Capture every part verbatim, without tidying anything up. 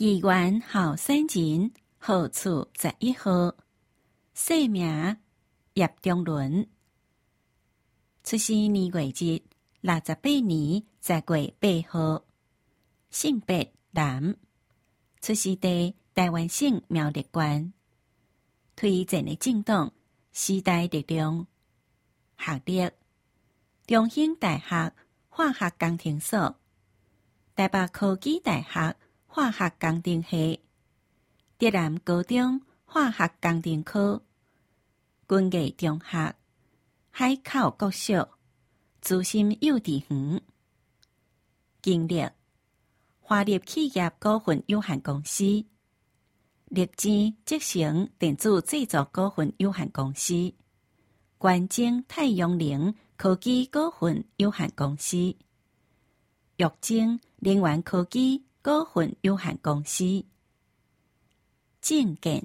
议员候选人号次十一号，姓名叶中伦，出生年月日六十八年十月八号，性别男，出生地台湾省苗栗县，推荐的政党时代力量，学历中兴大学化学工程所、台北科技大学化学工程系、德南高中化学工程科、军艺中学、海口国小、资深幼稚园。经历华立企业股份有限公司、力基集成电子制作股份有限公司、元晶太阳能科技股份有限公司、玉晶能源科技股份有限公司。政见，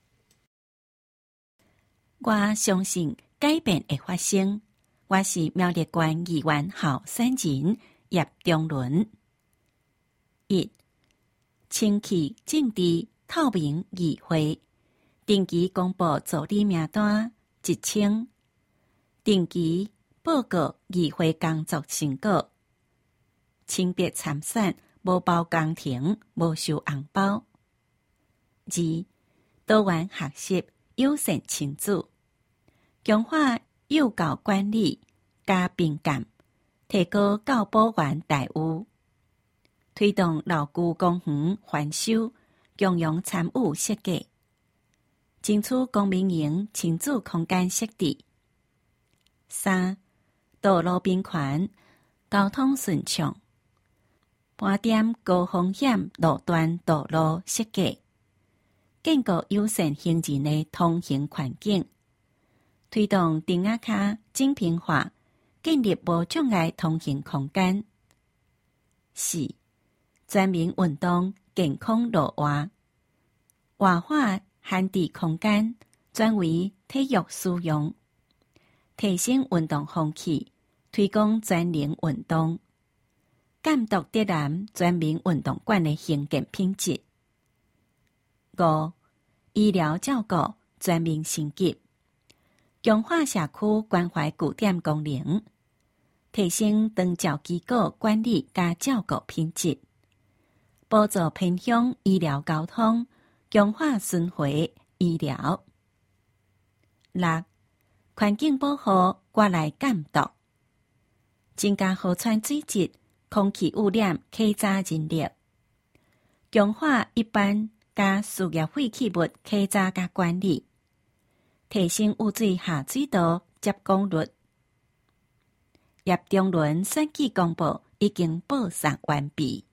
我相信改变会发生。我是苗栗县议员候选人叶中伦。一、清气政治透明议会，定期公布助理名单一千，定期报告议会工作成果，清白参选，无包工程，无收红包。二、多元学习，友善亲子，强化幼教管理加并监，提高教保员待遇，推动老旧公园翻修，共用参与设计，争取公民营亲子空间设置。三、道路平权，交通顺畅，盘点高风险路段道路设计，建构友善行人的通行环境，推动丁仔卡精平化，建立无障碍通行空间。四、全民运动健康路活，活化限制空间，转为体育使用，提升运动风气，推广全能运动，监督德南全民运动馆的行健品质。五、医疗照顾全面升级，强化社区关怀据点功能，提升长照机构管理加照顾品质，补助偏乡医疗交通，强化巡回医疗。六、环境保护我来监督，增加河川水质、空气污染稽查人力，强化一般加事业废弃物稽查加管理，提升污水下水道接供率。叶中伦选举公报已经报送完毕。